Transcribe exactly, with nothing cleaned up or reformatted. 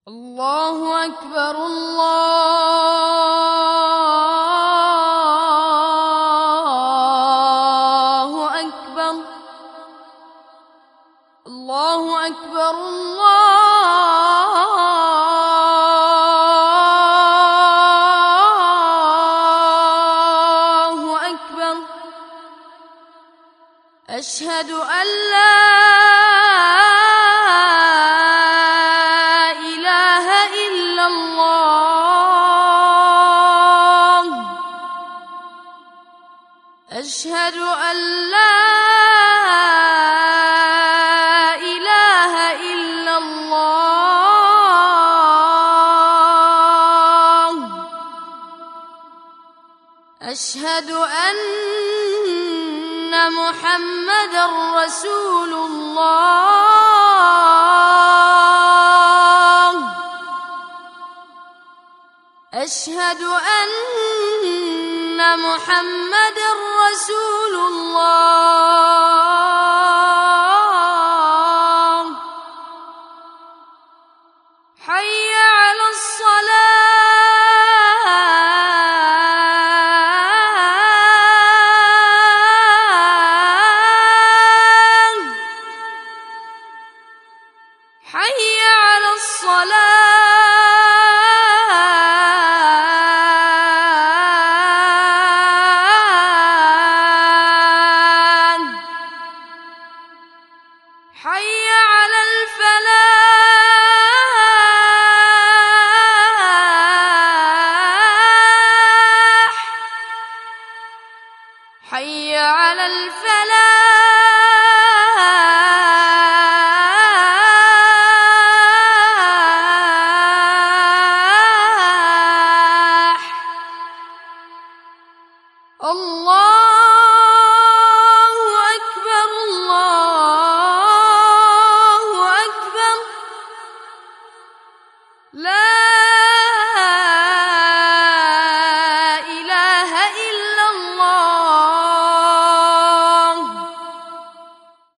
الله أكبر الله أكبر الله أكبر الله أكبر. أشهد أن لا أشهد أن لا إله إلا الله. أشهد أن محمدًا رسول الله. أشهد أن محمدًا رسول الله. حي على الصلاة. حي على الصلاة. حي على الفلاح. حي على الفلاح. الله